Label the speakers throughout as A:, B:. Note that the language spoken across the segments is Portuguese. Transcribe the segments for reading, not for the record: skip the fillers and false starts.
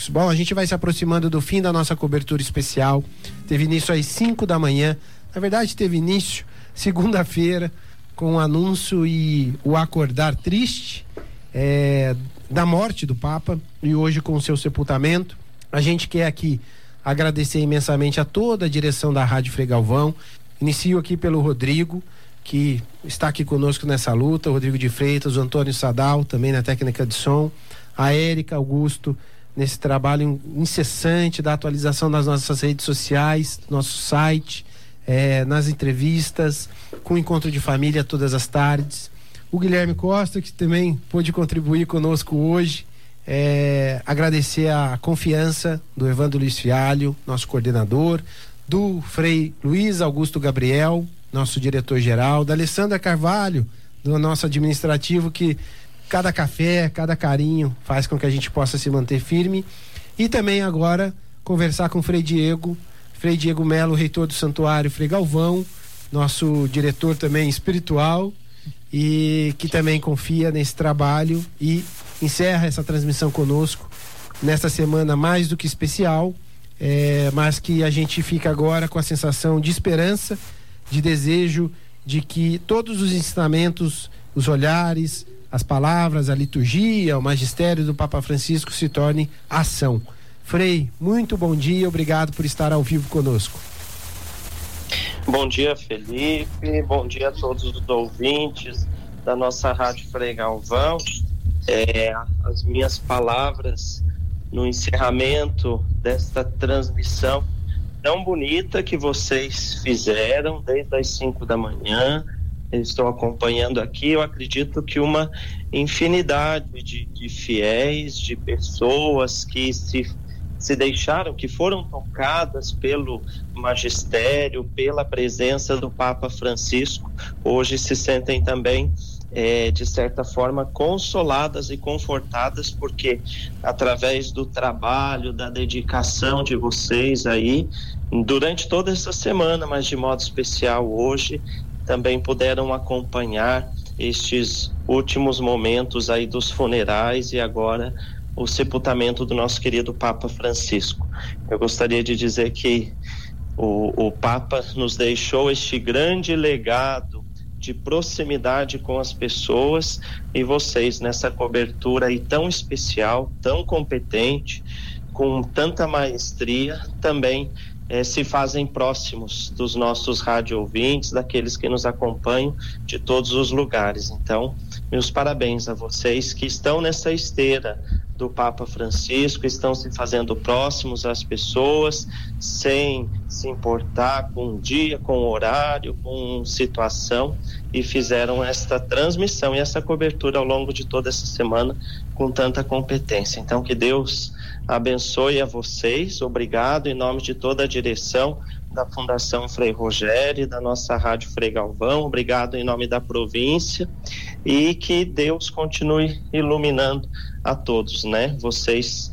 A: Franciscos. Bom, a gente vai se aproximando do fim da nossa cobertura especial. Teve início às 5 da manhã. Na verdade, teve início segunda-feira com o anúncio e o acordar triste da morte do Papa, e hoje com o seu sepultamento. A gente quer aqui agradecer imensamente a toda a direção da Rádio Frei Galvão. Inicio aqui pelo Rodrigo, que está aqui conosco nessa luta, o Rodrigo de Freitas, o Antônio Sadal, também na técnica de som, a Érica Augusto, nesse trabalho incessante da atualização das nossas redes sociais, nosso site, nas entrevistas, com o Encontro de Família todas as tardes. O Guilherme Costa, que também pôde contribuir conosco hoje. Agradecer a confiança do Evandro Luiz Fialho, nosso coordenador, do Frei Luiz Augusto Gabriel, nosso diretor-geral, da Alessandra Carvalho, do nosso administrativo, que cada café, cada carinho faz com que a gente possa se manter firme. E também agora conversar com o Frei Diego Melo, reitor do Santuário Frei Galvão, nosso diretor também espiritual, e que também confia nesse trabalho e encerra essa transmissão conosco nesta semana mais do que especial, mas que a gente fica agora com a sensação de esperança, de desejo de que todos os ensinamentos, os olhares, as palavras, a liturgia, o magistério do Papa Francisco se torne ação. Frei, muito bom dia, obrigado por estar ao vivo conosco.
B: Bom dia, Felipe, bom dia a todos os ouvintes da nossa Rádio Frei Galvão. As minhas palavras no encerramento desta transmissão tão bonita que vocês fizeram desde as 5 da manhã. Eu estou acompanhando aqui, eu acredito que uma infinidade de fiéis, de pessoas que se deixaram, que foram tocadas pelo magistério, pela presença do Papa Francisco, hoje se sentem também de certa forma consoladas e confortadas, porque através do trabalho, da dedicação de vocês aí, durante toda essa semana, mas de modo especial hoje, também puderam acompanhar estes últimos momentos aí dos funerais e agora o sepultamento do nosso querido Papa Francisco. Eu gostaria de dizer que o Papa nos deixou este grande legado de proximidade com as pessoas, e vocês nessa cobertura aí tão especial, tão competente, com tanta maestria, também se fazem próximos dos nossos rádio ouvintes, daqueles que nos acompanham de todos os lugares. Então, meus parabéns a vocês que estão nessa esteira do Papa Francisco, estão se fazendo próximos às pessoas, sem se importar com o dia, com o horário, com situação, e fizeram esta transmissão e essa cobertura ao longo de toda essa semana com tanta competência. Então, que Deus abençoe a vocês. Obrigado em nome de toda a direção da Fundação Frei Rogério e da nossa Rádio Frei Galvão. Obrigado em nome da província, e que Deus continue iluminando a todos, né? Vocês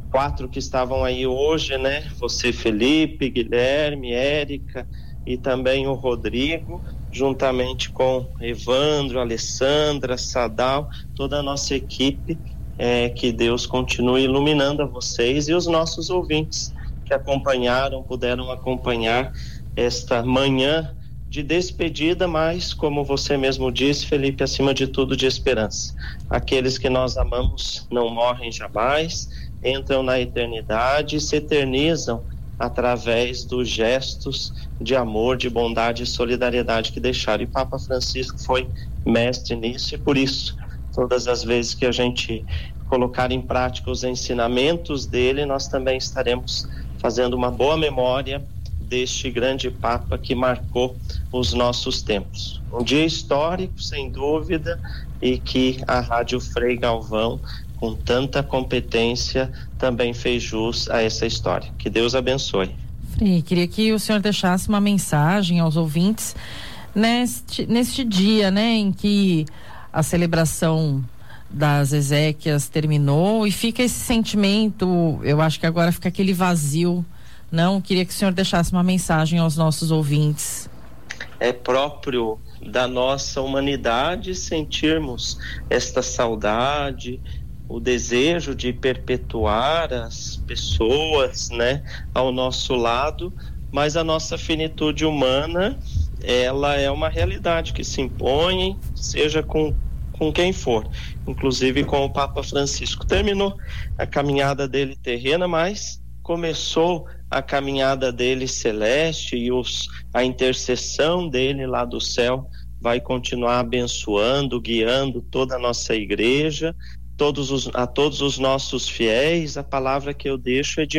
B: 4 que estavam aí hoje, né? Você, Felipe, Guilherme, Érica e também o Rodrigo, juntamente com Evandro, Alessandra, Sadal, toda a nossa equipe. Que Deus continue iluminando a vocês e os nossos ouvintes que puderam acompanhar esta manhã de despedida, mas, como você mesmo disse, Felipe, acima de tudo, de esperança. Aqueles que nós amamos não morrem jamais, entram na eternidade e se eternizam através dos gestos de amor, de bondade e solidariedade que deixaram. E Papa Francisco foi mestre nisso, e por isso, todas as vezes que a gente colocar em prática os ensinamentos dele, nós também estaremos fazendo uma boa memória deste grande Papa que marcou os nossos tempos. Um dia histórico, sem dúvida, e que a Rádio Frei Galvão, com tanta competência, também fez jus a essa história. Que Deus abençoe.
C: Frei, queria que o senhor deixasse uma mensagem aos ouvintes neste dia, né, em que a celebração das exéquias terminou e fica esse sentimento, eu acho que agora fica aquele vazio. Não, queria que o senhor deixasse uma mensagem aos nossos ouvintes.
B: É próprio da nossa humanidade sentirmos esta saudade, o desejo de perpetuar as pessoas, né, ao nosso lado, mas a nossa finitude humana, ela é uma realidade que se impõe, seja com quem for, inclusive com o Papa Francisco. Terminou a caminhada dele terrena, mas começou a caminhada dele celeste, e a intercessão dele lá do céu vai continuar abençoando, guiando toda a nossa igreja, a todos os nossos fiéis. A palavra que eu deixo é de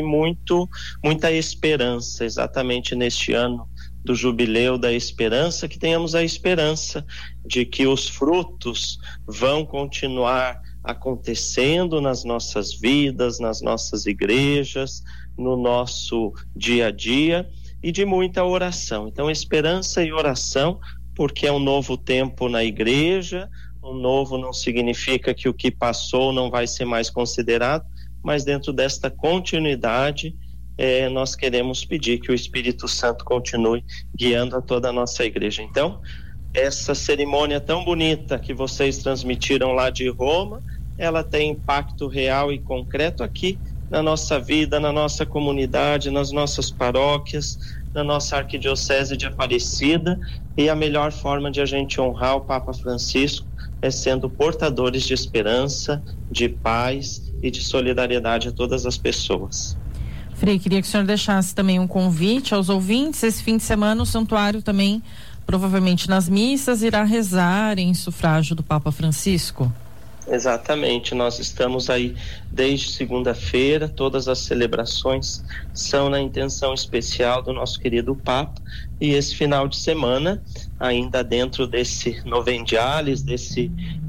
B: muita esperança, exatamente neste ano do jubileu da esperança, que tenhamos a esperança de que os frutos vão continuar acontecendo nas nossas vidas, nas nossas igrejas, no nosso dia a dia, e de muita oração. Então, esperança e oração, porque é um novo tempo na igreja. O novo não significa que o que passou não vai ser mais considerado, mas dentro desta continuidade, nós queremos pedir que o Espírito Santo continue guiando a toda a nossa igreja. Então, essa cerimônia tão bonita que vocês transmitiram lá de Roma, ela tem impacto real e concreto aqui na nossa vida, na nossa comunidade, nas nossas paróquias, na nossa arquidiocese de Aparecida, e a melhor forma de a gente honrar o Papa Francisco é sendo portadores de esperança, de paz e de solidariedade a todas as pessoas.
C: Frei, queria que o senhor deixasse também um convite aos ouvintes. Esse fim de semana o santuário também, provavelmente nas missas, irá rezar em sufrágio do Papa Francisco.
B: Exatamente, nós estamos aí desde segunda-feira, todas as celebrações são na intenção especial do nosso querido Papa, e esse final de semana, ainda dentro desse novendiales, desse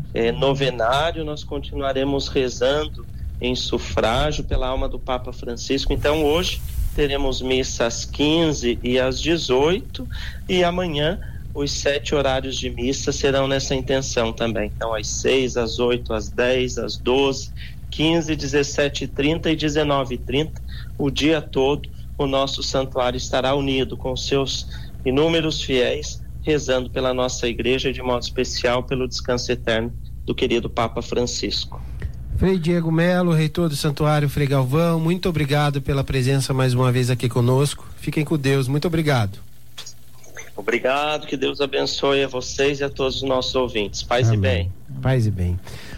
B: novenário, nós continuaremos rezando em sufrágio pela alma do Papa Francisco. Então hoje teremos missa às 15 e às 18, e amanhã os 7 horários de missa serão nessa intenção também. Então, às 6, às 8, às 10, às 12, 15, 17h30 e 19h30, o dia todo, o nosso santuário estará unido com seus inúmeros fiéis, rezando pela nossa igreja, de modo especial pelo descanso eterno do querido Papa Francisco.
A: Frei Diego Melo, reitor do Santuário Frei Galvão, muito obrigado pela presença mais uma vez aqui conosco. Fiquem com Deus, muito obrigado.
B: Obrigado, que Deus abençoe a vocês e a todos os nossos ouvintes. Paz e bem.
A: Paz e bem.